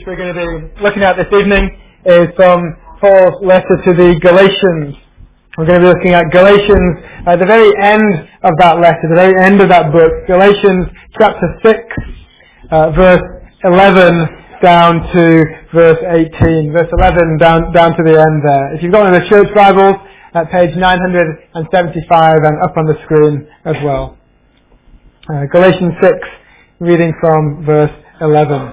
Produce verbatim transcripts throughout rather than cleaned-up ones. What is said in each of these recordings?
we're going to be looking at this evening is from Paul's letter to the Galatians. We're going to be looking at Galatians at the very end of that letter, the very end of that book, Galatians chapter six, uh, verse eleven down to verse eighteen. Verse eleven down, down to the end there. If you've got one of the church Bibles, at page nine seventy-five and up on the screen as well. Uh, Galatians six, reading from verse eleven.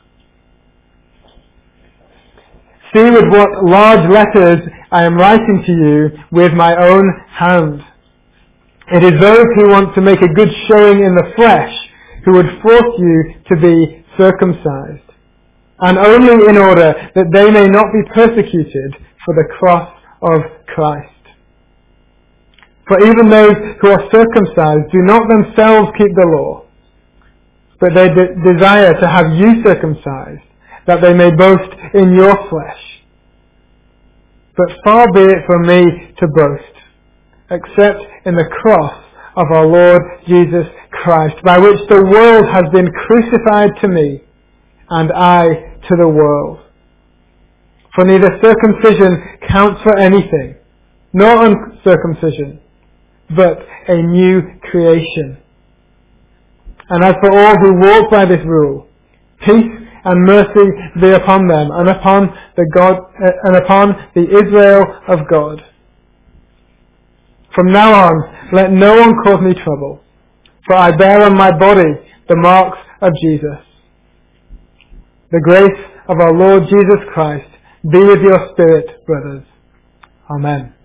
See with what large letters I am writing to you with my own hand. It is those who want to make a good showing in the flesh who would force you to be circumcised, and only in order that they may not be persecuted for the cross of Christ. For even those who are circumcised do not themselves keep the law, but they de- desire to have you circumcised, that they may boast in your flesh. But far be it from me to boast, except in the cross of our Lord Jesus Christ, by which the world has been crucified to me, and I to the world. For neither circumcision counts for anything, nor uncircumcision, but a new creation. And as for all who walk by this rule, peace and mercy be upon them, and upon the God, uh, and upon the Israel of God. From now on, let no one cause me trouble, for I bear on my body the marks of Jesus. The grace of our Lord Jesus Christ be with your spirit, brothers. Amen.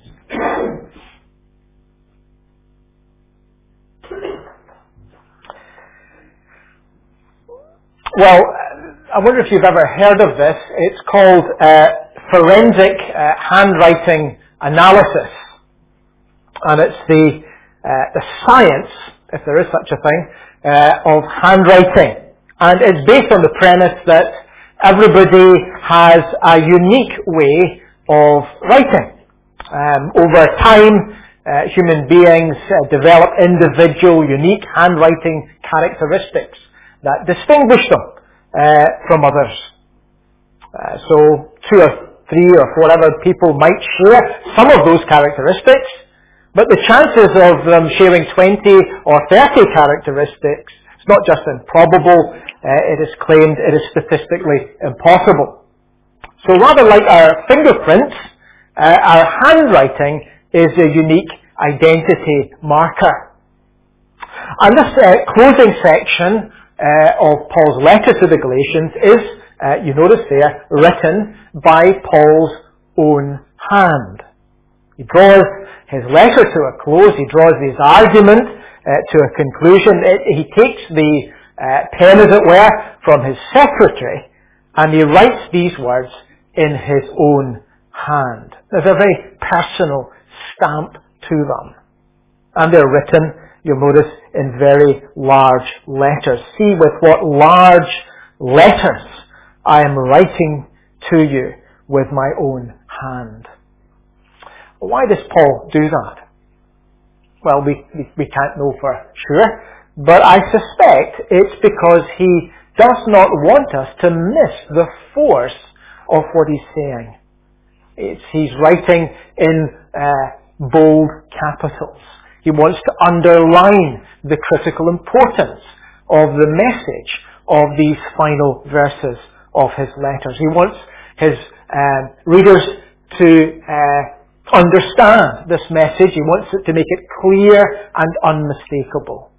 Well, I wonder if you've ever heard of this. It's called uh, forensic uh, handwriting analysis. And it's the, uh, the science, if there is such a thing, uh, of handwriting. And it's based on the premise that everybody has a unique way of writing. Um, over time, uh, human beings uh, develop individual, unique handwriting characteristics that distinguish them uh, from others. Uh, so two or three or four other people might share some of those characteristics, but the chances of them sharing twenty or thirty characteristics, it's not just improbable, uh, it is claimed it is statistically impossible. So rather like our fingerprints, uh, our handwriting is a unique identity marker. And this uh, closing section Uh, of Paul's letter to the Galatians is, uh, you notice there, written by Paul's own hand. He draws his letter to a close, he draws his argument uh, to a conclusion. It, he takes the uh, pen, as it were, from his secretary, and he writes these words in his own hand. There's a very personal stamp to them. And they're written, you'll notice, in very large letters. See with what large letters I am writing to you with my own hand. Why does Paul do that? Well, we, we, we can't know for sure, but I suspect it's because he does not want us to miss the force of what he's saying. It's, he's writing in uh, bold capitals. He wants to underline the critical importance of the message of these final verses of his letters. He wants his uh, readers to uh, understand this message. He wants it to make it clear and unmistakable.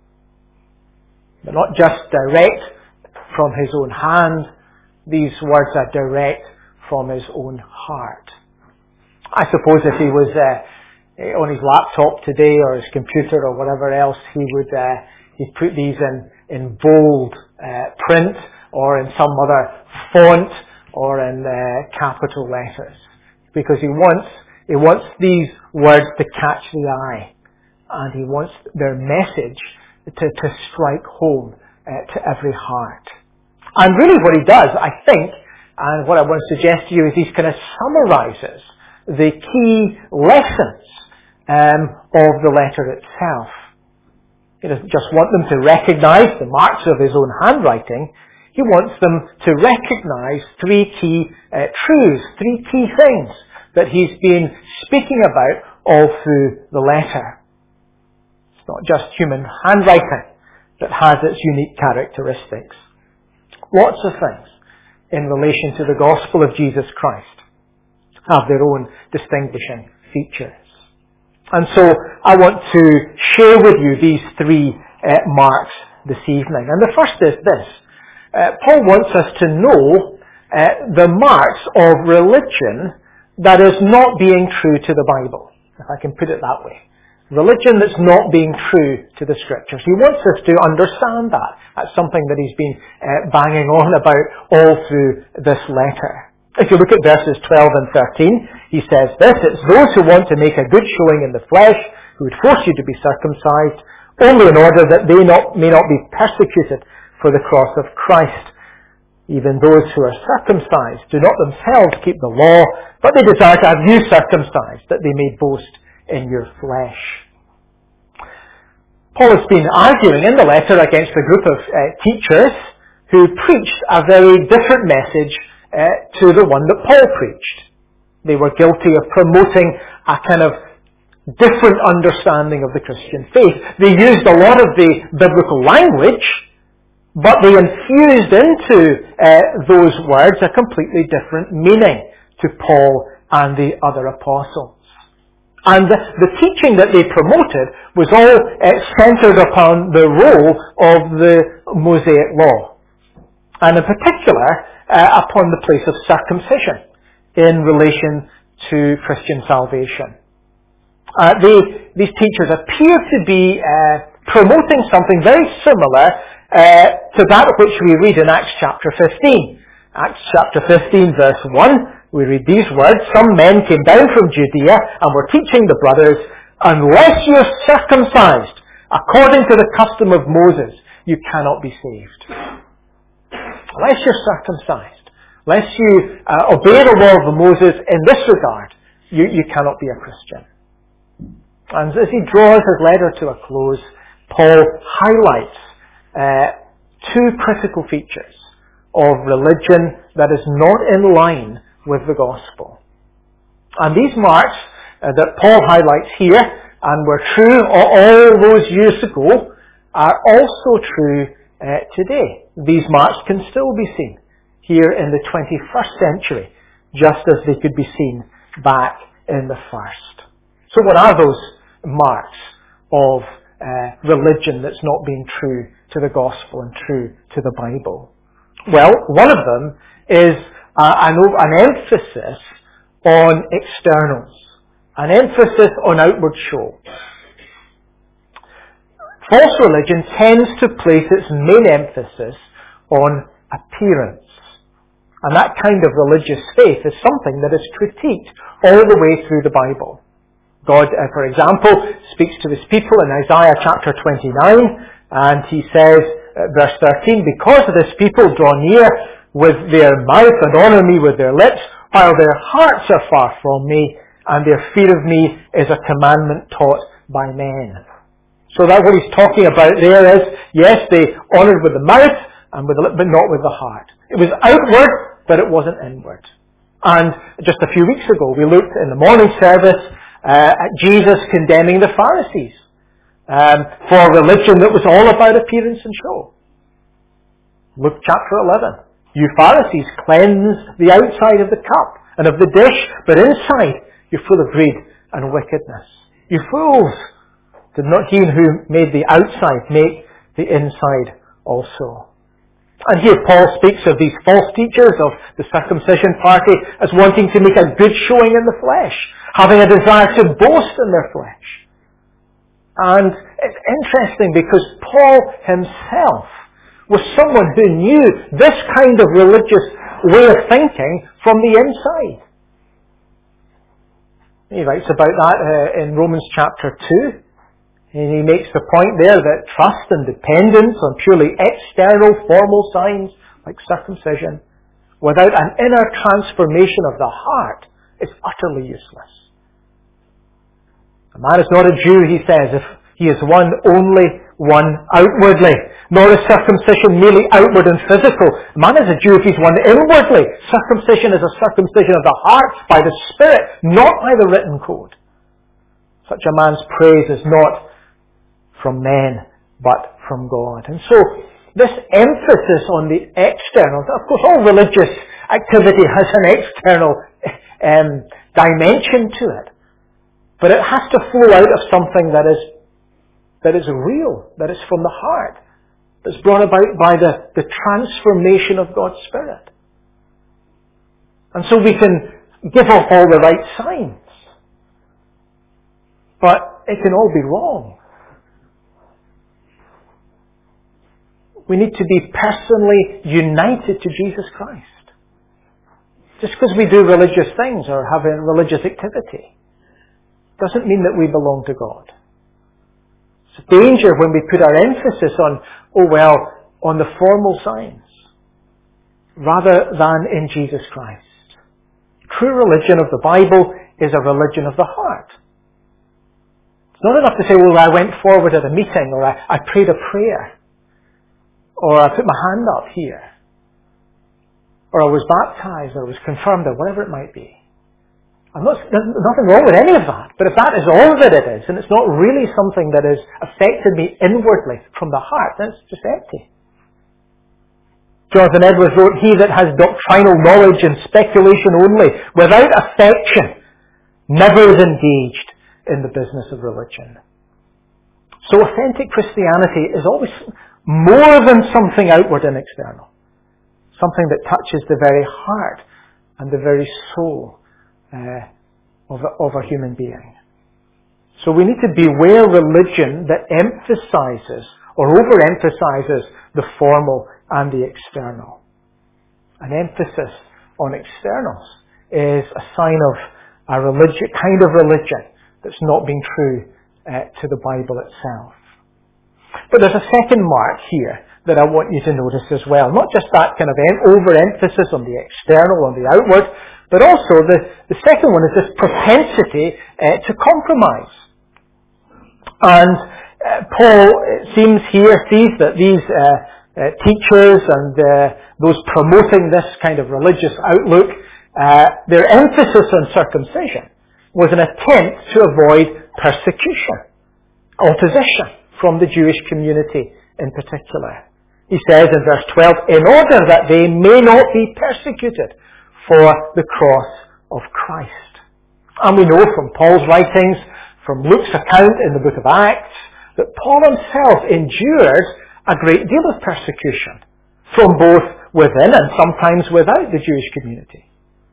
But not just direct from his own hand. These words are direct from his own heart. I suppose if he was Uh, on his laptop today or his computer or whatever else, he would uh, he'd put these in, in bold uh, print or in some other font or in uh, capital letters, because he wants he wants these words to catch the eye, and he wants their message to, to strike home uh, to every heart. And really what he does, I think, and what I want to suggest to you, is he kind of summarizes the key lessons Um, of the letter itself. He doesn't just want them to recognize the marks of his own handwriting. He wants them to recognize three key uh, truths, three key things that he's been speaking about all through the letter. It's not just human handwriting that has its unique characteristics. Lots of things in relation to the gospel of Jesus Christ have their own distinguishing features. And so I want to share with you these three uh, marks this evening. And the first is this. Uh, Paul wants us to know uh, the marks of religion that is not being true to the Bible, if I can put it that way. Religion that's not being true to the Scriptures. He wants us to understand that. That's something that he's been uh, banging on about all through this letter. If you look at verses twelve and thirteen, he says this, it's those who want to make a good showing in the flesh, who would force you to be circumcised, only in order that they not, may not be persecuted for the cross of Christ. Even those who are circumcised do not themselves keep the law, but they desire to have you circumcised, that they may boast in your flesh. Paul has been arguing in the letter against a group of uh, teachers who preached a very different message uh, to the one that Paul preached. They were guilty of promoting a kind of different understanding of the Christian faith. They used a lot of the biblical language, but they infused into uh, those words a completely different meaning to Paul and the other apostles. And the, the teaching that they promoted was all uh, centered upon the role of the Mosaic law. And in particular, uh, upon the place of circumcision in relation to Christian salvation. Uh, they, these teachers appear to be uh, promoting something very similar uh, to that which we read in Acts chapter fifteen. Acts chapter fifteen verse one. We read these words, some men came down from Judea and were teaching the brothers, unless you're circumcised according to the custom of Moses, you cannot be saved. Unless you're circumcised, unless you uh, obey the law of Moses in this regard, you, you cannot be a Christian. And as he draws his letter to a close, Paul highlights uh, two critical features of religion that is not in line with the gospel. And these marks uh, that Paul highlights here, and were true all those years ago, are also true uh, today. These marks can still be seen here in the twenty-first century, just as they could be seen back in the first. So what are those marks of uh, religion that's not being true to the gospel and true to the Bible? Well, one of them is Uh, an, an emphasis on externals, an emphasis on outward show. False religion tends to place its main emphasis on appearance. And that kind of religious faith is something that is critiqued all the way through the Bible. God, uh, for example, speaks to his people in Isaiah chapter twenty-nine, and he says, uh, verse thirteen, because this people draw near with their mouth and honour me with their lips, while their hearts are far from me, and their fear of me is a commandment taught by men. So that what he's talking about there is, yes, they honoured with the mouth and with the lip, but not with the heart. It was outward, but it wasn't inward. And just a few weeks ago, we looked in the morning service uh, at Jesus condemning the Pharisees um, for a religion that was all about appearance and show. Luke chapter eleven. You Pharisees cleanse the outside of the cup and of the dish, but inside you're full of greed and wickedness. You fools! Did not he who made the outside make the inside also? And here Paul speaks of these false teachers of the circumcision party as wanting to make a good showing in the flesh, having a desire to boast in their flesh. And it's interesting because Paul himself was someone who knew this kind of religious way of thinking from the inside. He writes about that uh, in Romans chapter two. And he makes the point there that trust and dependence on purely external formal signs like circumcision without an inner transformation of the heart is utterly useless. A man is not a Jew, he says, if he is one only one outwardly, nor is circumcision merely outward and physical. A man is a Jew if he's one inwardly. Circumcision is a circumcision of the heart by the Spirit, not by the written code. Such a man's praise is not from men, but from God. And so, this emphasis on the external, of course all religious activity has an external um, dimension to it, but it has to flow out of something that is that is real, that is from the heart, that's brought about by the, the transformation of God's Spirit. And so we can give off all the right signs, but it can all be wrong. We need to be personally united to Jesus Christ. Just because we do religious things or have a religious activity doesn't mean that we belong to God. It's a danger when we put our emphasis on, oh well, on the formal signs, rather than in Jesus Christ. True religion of the Bible is a religion of the heart. It's not enough to say, well, I went forward at a meeting, or I, I prayed a prayer, or I put my hand up here, or I was baptized, or I was confirmed, or whatever it might be. I'm not, there's nothing wrong with any of that, but if that is all that it is, and it's not really something that has affected me inwardly from the heart, then it's just empty. Jonathan Edwards wrote, "He that has doctrinal knowledge and speculation only, without affection, never is engaged in the business of religion." So authentic Christianity is always more than something outward and external. Something that touches the very heart and the very soul uh, of, a, of a human being. So we need to beware religion that emphasizes or overemphasizes the formal and the external. An emphasis on externals is a sign of a religion, kind of religion that's not being true uh, to the Bible itself. But there's a second mark here that I want you to notice as well. Not just that kind of overemphasis on the external, on the outward, but also the, the second one is this propensity uh, to compromise. And uh, Paul, it seems here, sees that these uh, uh, teachers and uh, those promoting this kind of religious outlook, uh, their emphasis on circumcision was an attempt to avoid persecution, opposition from the Jewish community in particular. He says in verse twelve, "In order that they may not be persecuted for the cross of Christ." And we know from Paul's writings, from Luke's account in the book of Acts, that Paul himself endured a great deal of persecution from both within and sometimes without the Jewish community.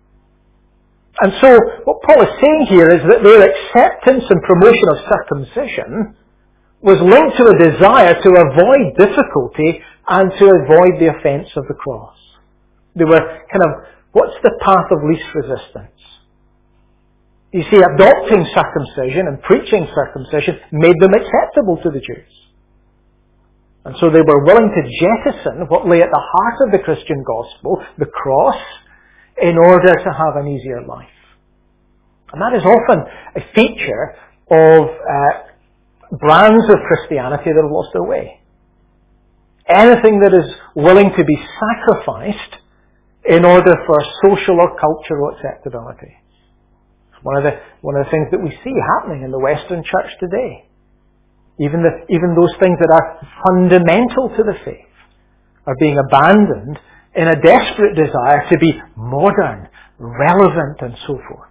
And so what Paul is saying here is that their acceptance and promotion of circumcision was linked to a desire to avoid difficulty and to avoid the offence of the cross. They were kind of, what's the path of least resistance? You see, adopting circumcision and preaching circumcision made them acceptable to the Jews. And so they were willing to jettison what lay at the heart of the Christian gospel, the cross, in order to have an easier life. And that is often a feature of uh, brands of Christianity that have lost their way. Anything that is willing to be sacrificed in order for social or cultural acceptability. One of the one of the things that we see happening in the Western church today. Even the even those things that are fundamental to the faith are being abandoned in a desperate desire to be modern, relevant, and so forth.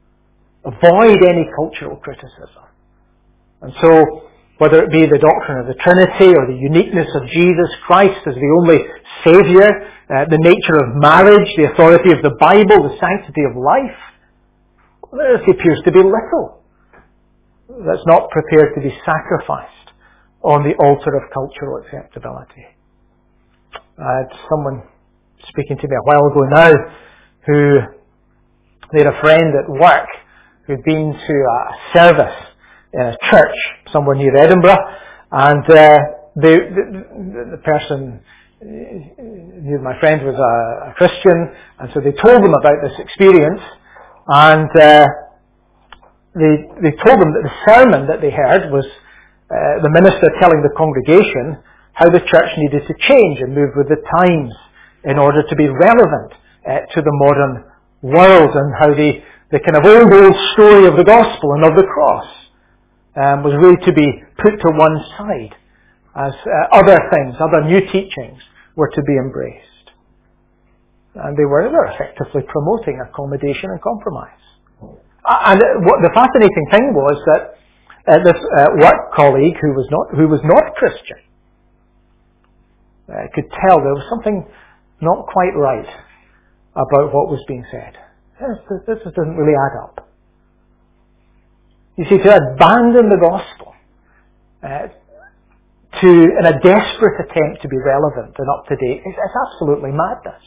Avoid any cultural criticism. And so, whether it be the doctrine of the Trinity or the uniqueness of Jesus Christ as the only Saviour, uh, the nature of marriage, the authority of the Bible, the sanctity of life, there appears to be little that's not prepared to be sacrificed on the altar of cultural acceptability. I had someone speaking to me a while ago now who they had a friend at work who'd been to a service in a church somewhere near Edinburgh, and uh, they, the, the person knew my friend was a, a Christian, and so they told them about this experience, and uh, they they told them that the sermon that they heard was uh, the minister telling the congregation how the church needed to change and move with the times in order to be relevant uh, to the modern world, and how the, the kind of old, old story of the gospel and of the cross um, was really to be put to one side as uh, other things, other new teachings were to be embraced. And they were, they were effectively promoting accommodation and compromise. And what the fascinating thing was that uh, this uh, work colleague who was not who was not Christian uh, could tell there was something not quite right about what was being said. This, this doesn't really add up. You see, to abandon the gospel uh, to in a desperate attempt to be relevant and up to date is, is absolutely madness.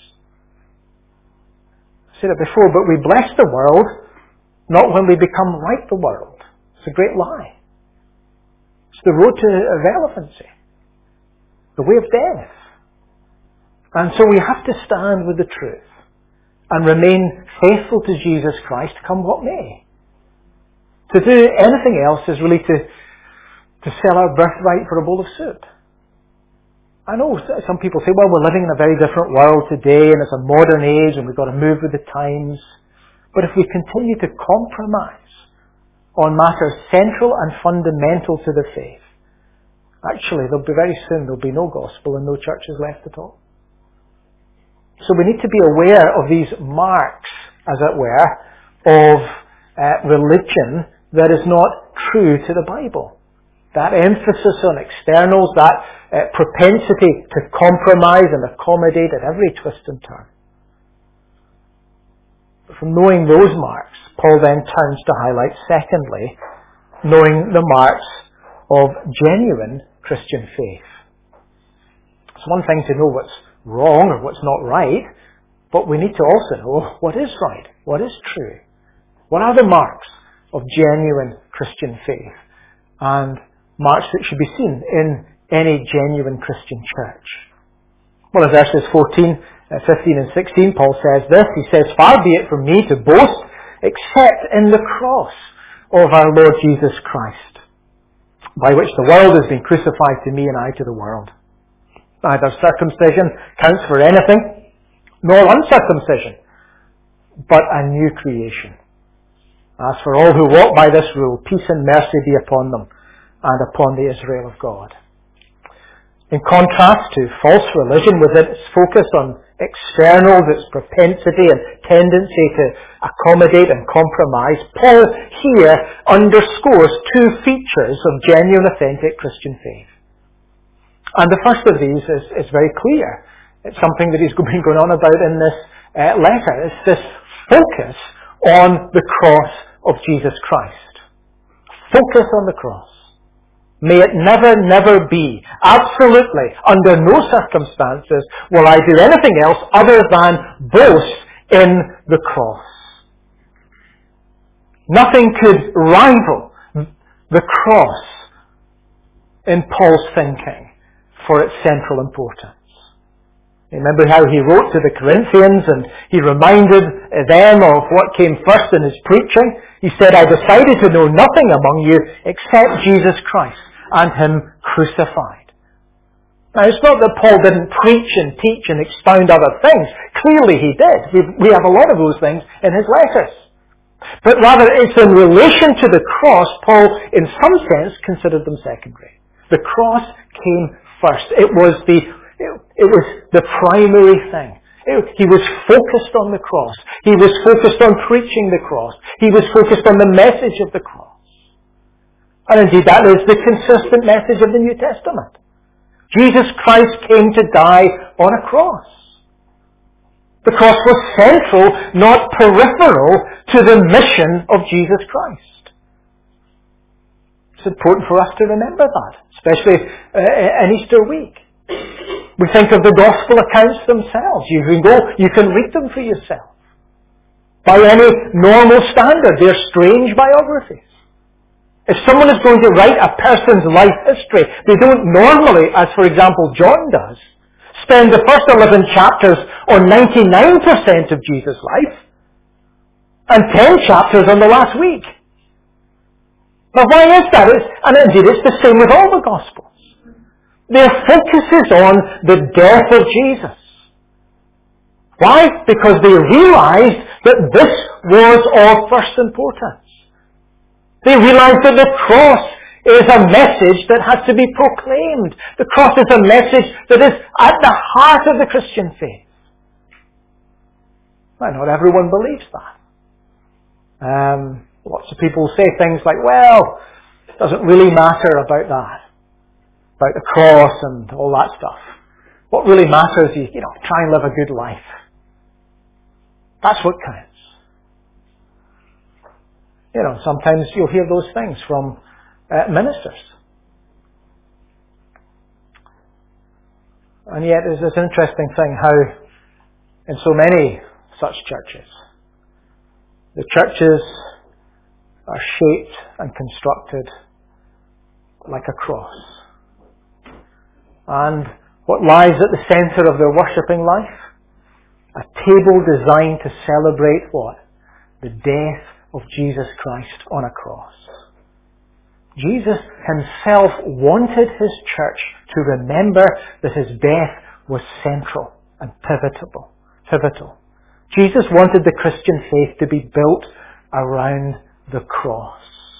I said it before, but we bless the world not when we become like the world. It's a great lie. It's the road to irrelevancy, the way of death. And so we have to stand with the truth and remain faithful to Jesus Christ, come what may. To do anything else is really to, to sell our birthright for a bowl of soup. I know some people say, well, we're living in a very different world today, and it's a modern age, and we've got to move with the times. But if we continue to compromise on matters central and fundamental to the faith, actually, there'll be very soon there'll be no gospel and no churches left at all. So we need to be aware of these marks, as it were, of uh, religion that is not true to the Bible. That emphasis on externals, that uh, propensity to compromise and accommodate at every twist and turn. But from knowing those marks, Paul then turns to highlight, secondly, knowing the marks of genuine Christian faith. It's one thing to know what's wrong or what's not right, but we need to also know what is right, what is true. What are the marks of genuine Christian faith, and marks that should be seen in any genuine Christian church? Well, in verses fourteen, fifteen and sixteen, Paul says this. He says, "Far be it from me to boast except in the cross of our Lord Jesus Christ, by which the world has been crucified to me and I to the world. Neither circumcision counts for anything, nor uncircumcision, but a new creation. As for all who walk by this rule, peace and mercy be upon them and upon the Israel of God." In contrast to false religion with its focus on externals, its propensity and tendency to accommodate and compromise, Paul here underscores two features of genuine, authentic Christian faith. And the first of these is, is very clear. It's something that he's been going on about in this uh, letter. It's this focus on the cross of Jesus Christ. Focus on the cross. May it never, never be, absolutely, under no circumstances, will I do anything else other than boast in the cross. Nothing could rival the cross in Paul's thinking for its central importance. Remember how he wrote to the Corinthians and he reminded them of what came first in his preaching? He said, "I decided to know nothing among you except Jesus Christ and Him crucified." Now, it's not that Paul didn't preach and teach and expound other things. Clearly he did. We have a lot of those things in his letters. But rather, it's in relation to the cross, Paul, in some sense, considered them secondary. The cross came first. It was the, it was the primary thing. It, he was focused on the cross. He was focused on preaching the cross. He was focused on the message of the cross. And indeed, that is the consistent message of the New Testament. Jesus Christ came to die on a cross. The cross was central, not peripheral, to the mission of Jesus Christ. It's important for us to remember that, especially uh, in Easter week. We think of the gospel accounts themselves. You can go, you can read them for yourself. By any normal standard, they're strange biographies. If someone is going to write a person's life history, they don't normally, as for example John does, spend the first eleven chapters on ninety-nine percent of Jesus' life and ten chapters on the last week. Now why is that? It's, and indeed it's the same with all the Gospels. Their focus is on the death of Jesus. Why? Because they realized that this was of first importance. They realized that the cross is a message that has to be proclaimed. The cross is a message that is at the heart of the Christian faith. Well, not everyone believes that. Um, lots of people say things like, well, it doesn't really matter about that, about the cross and all that stuff. What really matters is, you know, try and live a good life. That's what counts. You know, sometimes you'll hear those things from uh, ministers. And yet there's this interesting thing how in so many such churches, the churches are shaped and constructed like a cross. And what lies at the centre of their worshipping life? A table designed to celebrate what? The death of Jesus Christ on a cross. Jesus himself wanted his church to remember that his death was central and pivotal. Pivotal. Jesus wanted the Christian faith to be built around the cross.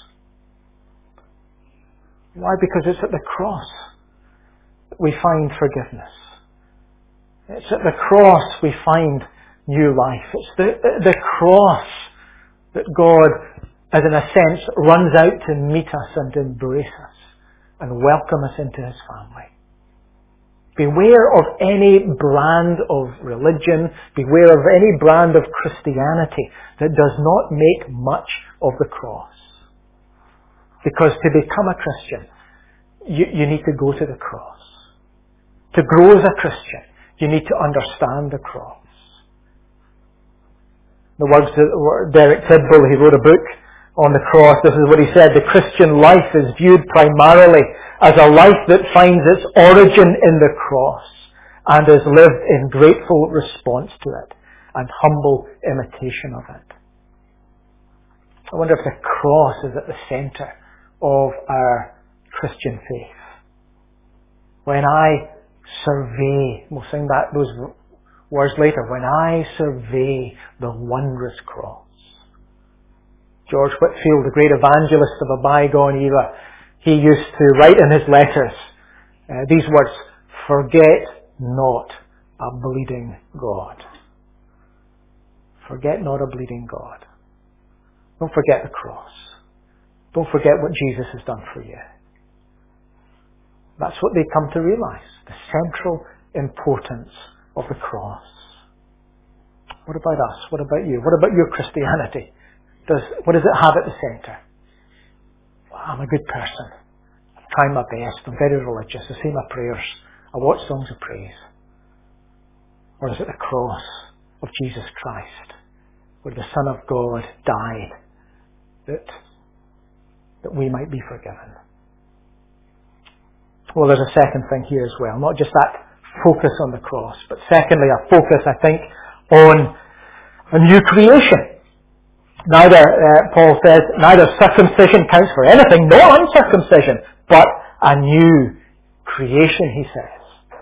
Why? Because it's at the cross that we find forgiveness. It's at the cross we find new life. It's the, the cross that God, as in a sense, runs out to meet us and embrace us and welcome us into his family. Beware of any brand of religion, beware of any brand of Christianity that does not make much of the cross. Because to become a Christian, you, you need to go to the cross. To grow as a Christian, you need to understand the cross. The words of Derek Tidball, he wrote a book on the cross. This is what he said: the Christian life is viewed primarily as a life that finds its origin in the cross and is lived in grateful response to it and humble imitation of it. I wonder if the cross is at the centre of our Christian faith. When I survey, we'll sing that those words later, when I survey the wondrous cross. George Whitefield, the great evangelist of a bygone era, he used to write in his letters uh, these words: forget not a bleeding God. Forget not a bleeding God. Don't forget the cross. Don't forget what Jesus has done for you. That's what they come to realize, the central importance of the cross. What about us? What about you? What about your Christianity? Does, what does it have at the centre? Well, I'm a good person. I'm trying my best. I'm very religious. I say my prayers. I watch songs of praise. Or is it the cross of Jesus Christ, where the Son of God died that, that we might be forgiven? Well, there's a second thing here as well. Not just that focus on the cross, but secondly, a focus, I think, on a new creation. Neither, uh, Paul says, neither circumcision counts for anything, nor uncircumcision, but a new creation, he says.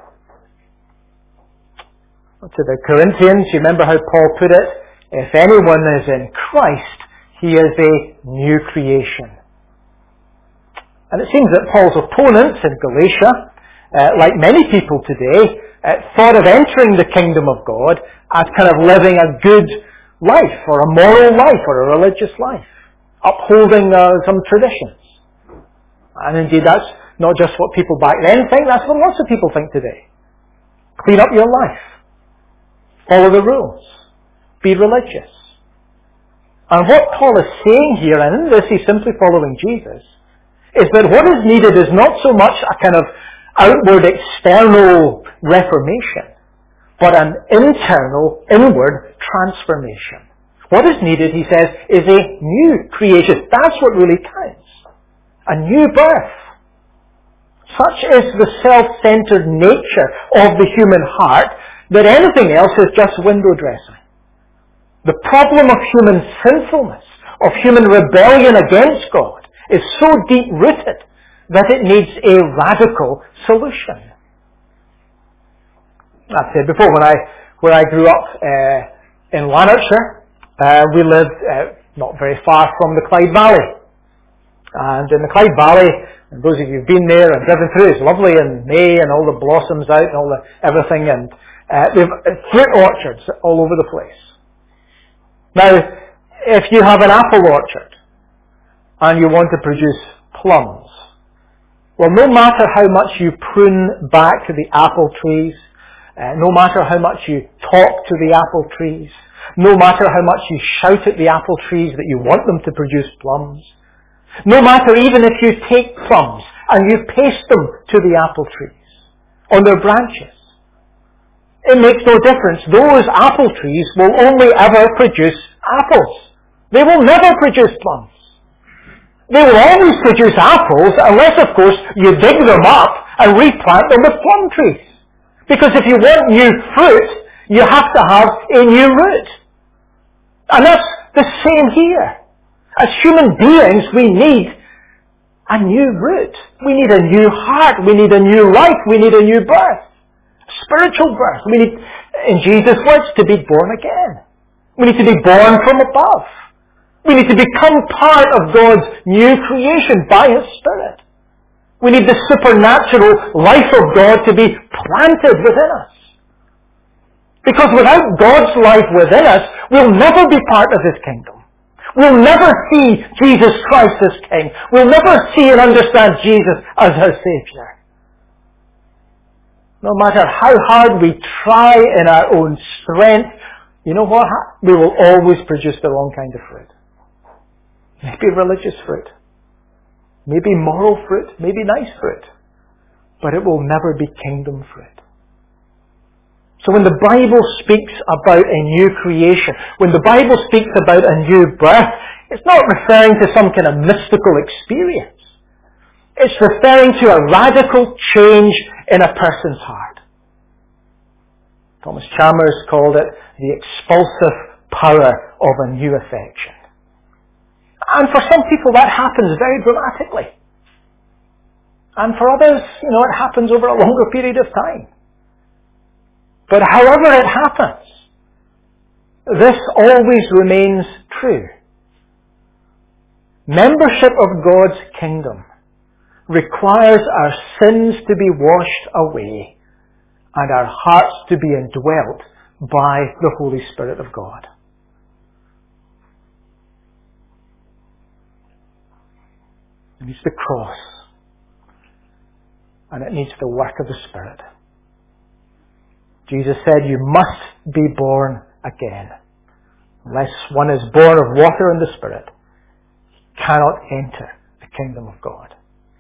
To the Corinthians, you remember how Paul put it? If anyone is in Christ, he is a new creation. And it seems that Paul's opponents in Galatia, uh, like many people today, uh, thought of entering the kingdom of God as kind of living a good life, or a moral life, or a religious life, upholding uh, some traditions. And indeed that's not just what people back then think, that's what lots of people think today. Clean up your life. Follow the rules. Be religious. And what Paul is saying here, and in this he's simply following Jesus, is that what is needed is not so much a kind of outward, external reformation, but an internal, inward transformation. What is needed, he says, is a new creation. That's what really counts. A new birth. Such is the self-centered nature of the human heart that anything else is just window dressing. The problem of human sinfulness, of human rebellion against God, is so deep-rooted that it needs a radical solution. I've said before, when I, where I grew up uh, in Lanarkshire, uh, we lived uh, not very far from the Clyde Valley. And in the Clyde Valley, and those of you who've been there and driven through, it's lovely in May and all the blossoms out and all the everything, and uh, we have fruit orchards all over the place. Now, if you have an apple orchard and you want to produce plums, well, no matter how much you prune back to the apple trees, uh, no matter how much you talk to the apple trees, no matter how much you shout at the apple trees that you want them to produce plums, no matter even if you take plums and you paste them to the apple trees on their branches, it makes no difference. Those apple trees will only ever produce apples. They will never produce plums. They will always produce apples unless, of course, you dig them up and replant them with plum trees. Because if you want new fruit, you have to have a new root. And that's the same here. As human beings, we need a new root. We need a new heart. We need a new life. We need a new birth. Spiritual birth. We need, in Jesus' words, to be born again. We need to be born from above. We need to become part of God's new creation by His Spirit. We need the supernatural life of God to be planted within us. Because without God's life within us, we'll never be part of His kingdom. We'll never see Jesus Christ as King. We'll never see and understand Jesus as our Savior. No matter how hard we try in our own strength, you know what? We will always produce the wrong kind of fruit. Maybe religious fruit. Maybe moral fruit. Maybe nice fruit. But it will never be kingdom fruit. So when the Bible speaks about a new creation, when the Bible speaks about a new birth, it's not referring to some kind of mystical experience. It's referring to a radical change in a person's heart. Thomas Chalmers called it the expulsive power of a new affection. And for some people that happens very dramatically. And for others, you know, it happens over a longer period of time. But however it happens, this always remains true. Membership of God's kingdom requires our sins to be washed away and our hearts to be indwelt by the Holy Spirit of God. It needs the cross, and it needs the work of the Spirit. Jesus said, you must be born again. Unless one is born of water and the Spirit, he cannot enter the kingdom of God.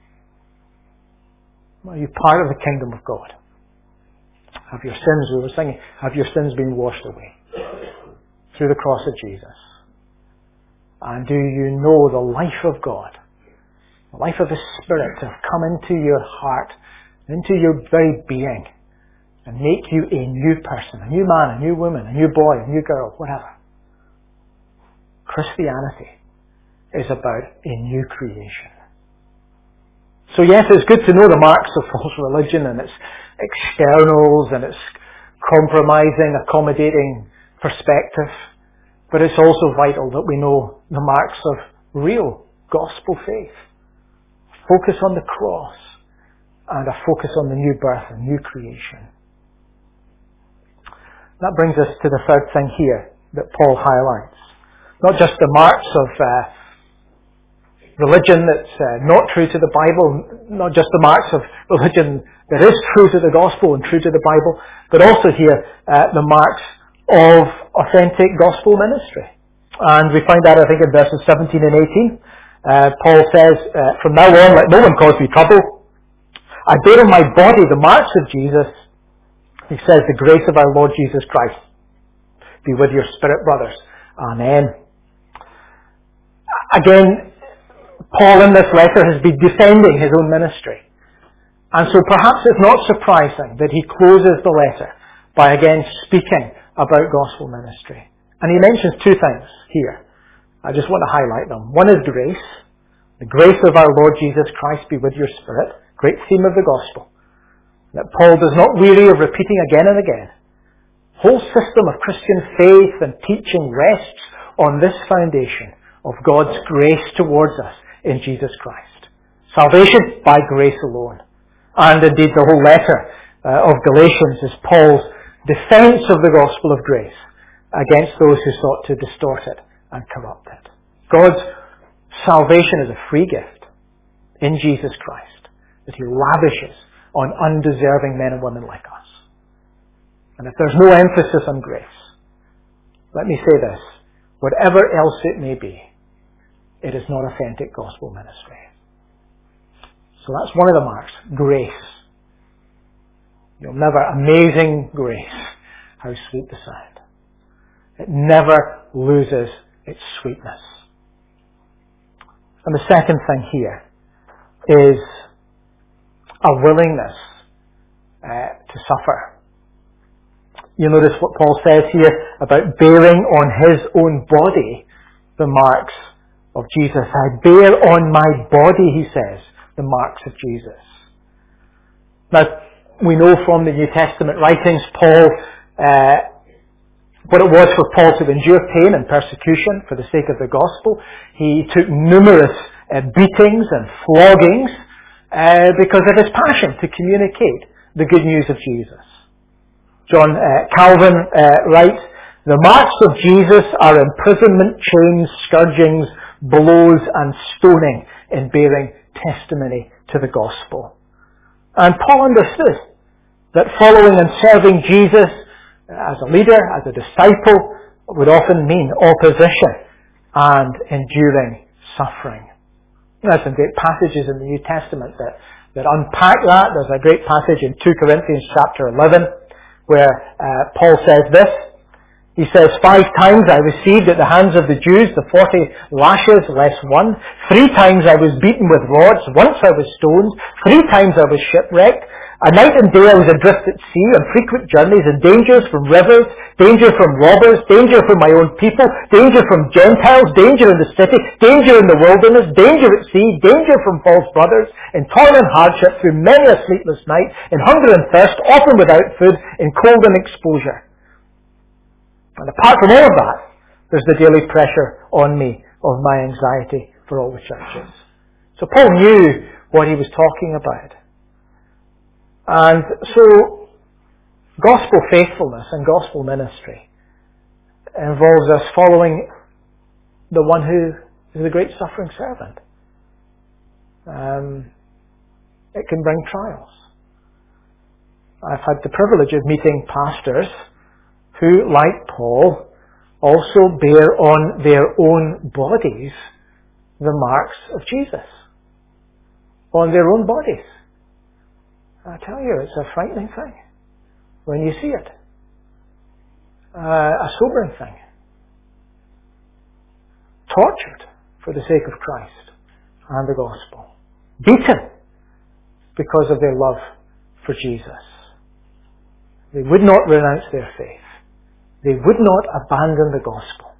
Are you part of the kingdom of God? Have your sins, we were singing, have your sins been washed away through the cross of Jesus? And do you know the life of God, the life of the Spirit to have come into your heart, into your very being, and make you a new person, a new man, a new woman, a new boy, a new girl, whatever. Christianity is about a new creation. So yes, it's good to know the marks of false religion and its externals and its compromising, accommodating perspective. But it's also vital that we know the marks of real gospel faith. Focus on the cross and a focus on the new birth and new creation. That brings us to the third thing here that Paul highlights. Not just the marks of uh, religion that's uh, not true to the Bible, not just the marks of religion that is true to the gospel and true to the Bible, but also here uh, the marks of authentic gospel ministry. And we find that, I think, in verses seventeen and eighteen. Uh, Paul says, uh, from now on, let no one cause me trouble. I bear in my body the marks of Jesus. He says, the grace of our Lord Jesus Christ be with your spirit, brothers. Amen. Again, Paul in this letter has been defending his own ministry. And so perhaps it's not surprising that he closes the letter by again speaking about gospel ministry. And he mentions two things here. I just want to highlight them. One is grace. The grace of our Lord Jesus Christ be with your spirit. Great theme of the gospel. That Paul does not weary of repeating again and again. Whole system of Christian faith and teaching rests on this foundation of God's grace towards us in Jesus Christ. Salvation by grace alone. And indeed the whole letter uh, of Galatians is Paul's defense of the gospel of grace against those who sought to distort it and corrupt it. God's salvation is a free gift in Jesus Christ that He lavishes on undeserving men and women like us. And if there's no emphasis on grace, let me say this, whatever else it may be, it is not authentic gospel ministry. So that's one of the marks, grace. You'll never, amazing grace, how sweet the sound. It never loses its sweetness. And the second thing here is a willingness uh, to suffer. You notice what Paul says here about bearing on his own body the marks of Jesus. I bear on my body, he says, the marks of Jesus. Now, we know from the New Testament writings, Paul, uh, what it was for Paul to endure pain and persecution for the sake of the gospel. He took numerous uh, beatings and floggings uh, because of his passion to communicate the good news of Jesus. John uh, Calvin uh, writes, the marks of Jesus are imprisonment, chains, scourgings, blows and stoning in bearing testimony to the gospel. And Paul understood that following and serving Jesus as a leader, as a disciple, would often mean opposition and enduring suffering. There's some great passages in the New Testament that, that unpack that. There's a great passage in Second Corinthians chapter eleven where uh, Paul says this. He says, five times I received at the hands of the Jews the forty lashes less one. Three times I was beaten with rods. Once I was stoned. Three times I was shipwrecked. A night and day I was adrift at sea on frequent journeys and dangers from rivers, danger from robbers, danger from my own people, danger from Gentiles, danger in the city, danger in the wilderness, danger at sea, danger from false brothers, in toil and hardship, through many a sleepless night, in hunger and thirst, often without food, in cold and exposure. And apart from all of that, there's the daily pressure on me of my anxiety for all the churches. So Paul knew what he was talking about. And so, gospel faithfulness and gospel ministry involves us following the one who is the great suffering servant. Um, it can bring trials. I've had the privilege of meeting pastors who, like Paul, also bear on their own bodies the marks of Jesus. On their own bodies. I tell you, it's a frightening thing when you see it. Uh, a sobering thing. Tortured for the sake of Christ and the gospel. Beaten because of their love for Jesus. They would not renounce their faith. They would not abandon the gospel.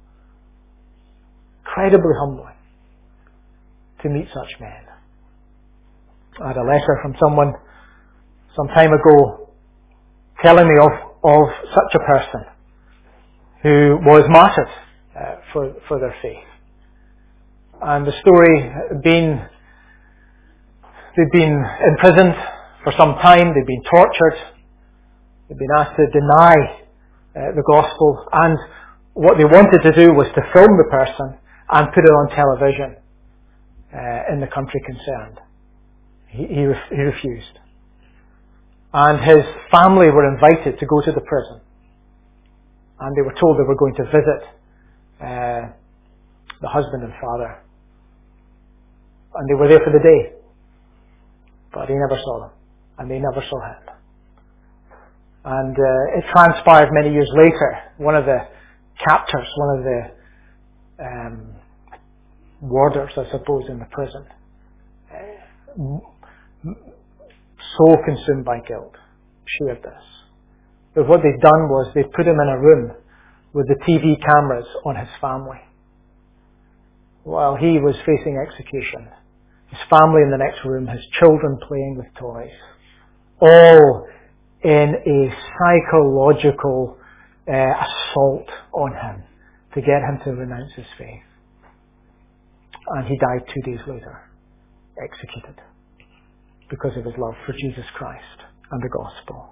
Incredibly humbling to meet such men. I had a letter from someone some time ago telling me of, of such a person who was martyred uh, for, for their faith. And the story had been, they'd been imprisoned for some time, they'd been tortured, they'd been asked to deny uh, the gospel, and what they wanted to do was to film the person and put it on television uh, in the country concerned. He, he, ref- he refused. And his family were invited to go to the prison. And they were told they were going to visit uh, the husband and father. And they were there for the day. But he never saw them. And they never saw him. And uh, it transpired many years later. One of the captors, one of the um, warders, I suppose, in the prison, uh, so consumed by guilt, shared this. But what they'd done was they put him in a room with the T V cameras on his family. while he was facing execution. His family in the next room, his children playing with toys. All in a psychological uh, assault on him to get him to renounce his faith. And he died two days later, executed, because of his love for Jesus Christ and the gospel.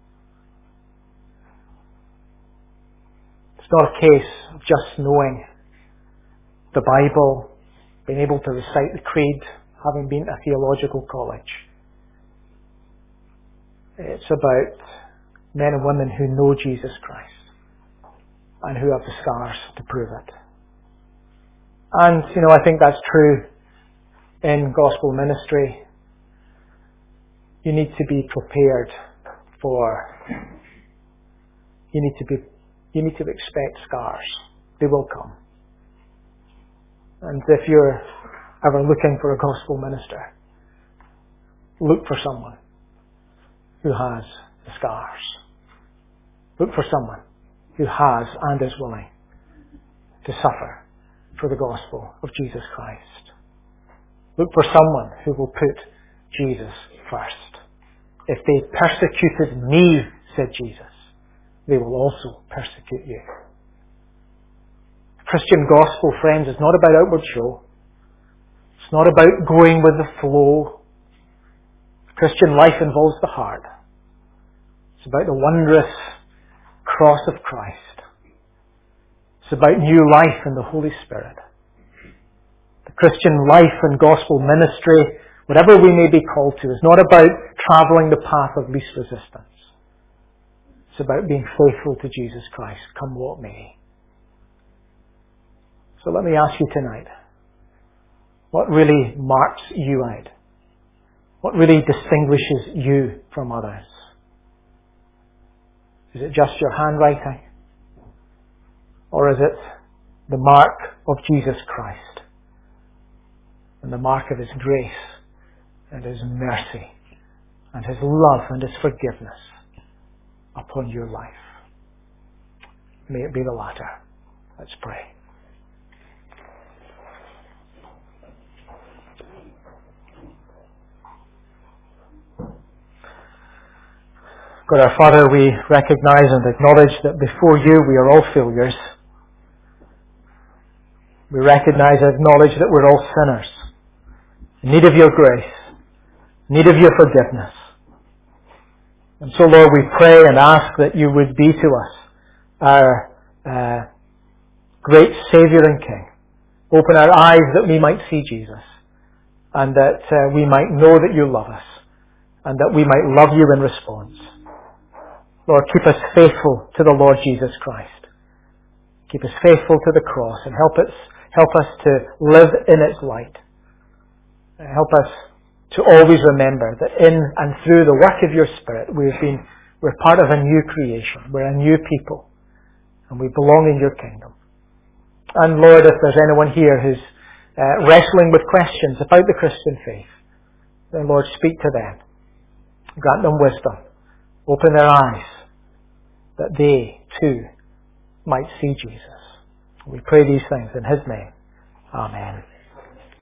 It's not a case of just knowing the Bible, being able to recite the creed, having been at theological college. It's about men and women who know Jesus Christ and who have the scars to prove it. And, you know, I think that's true in gospel ministry. You need to be prepared for, you need to be, you need to expect scars. They will come. And if you're ever looking for a gospel minister, look for someone who has the scars. Look for someone who has and is willing to suffer for the gospel of Jesus Christ. Look for someone who will put Jesus first. If they persecuted me, said Jesus, they will also persecute you. The Christian gospel, friends, is not about outward show. It's not about going with the flow. Christian life involves the heart. It's about the wondrous cross of Christ. It's about new life in the Holy Spirit. The Christian life and gospel ministry, whatever we may be called to, is not about travelling the path of least resistance. It's about being faithful to Jesus Christ, come what may. So let me ask you tonight, what really marks you out? What really distinguishes you from others? Is it just your handwriting? Or is it the mark of Jesus Christ and the mark of His grace and His mercy and His love and His forgiveness upon your life? May it be the latter. Let's pray. God our Father, we recognize and acknowledge that before you we are all failures. We recognize and acknowledge that we're all sinners, in need of your grace, in need of your forgiveness. And so, Lord, we pray and ask that you would be to us our uh, great Saviour and King. Open our eyes that we might see Jesus, and that uh, we might know that you love us, and that we might love you in response. Lord, keep us faithful to the Lord Jesus Christ. Keep us faithful to the cross, and help us help us to live in its light. Help us to always remember that in and through the work of your Spirit, we've been we're part of a new creation. We're a new people, and we belong in your kingdom. And Lord, if there's anyone here who's uh, wrestling with questions about the Christian faith, then Lord, speak to them. Grant them wisdom. Open their eyes that they too might see Jesus. We pray these things in His name. Amen.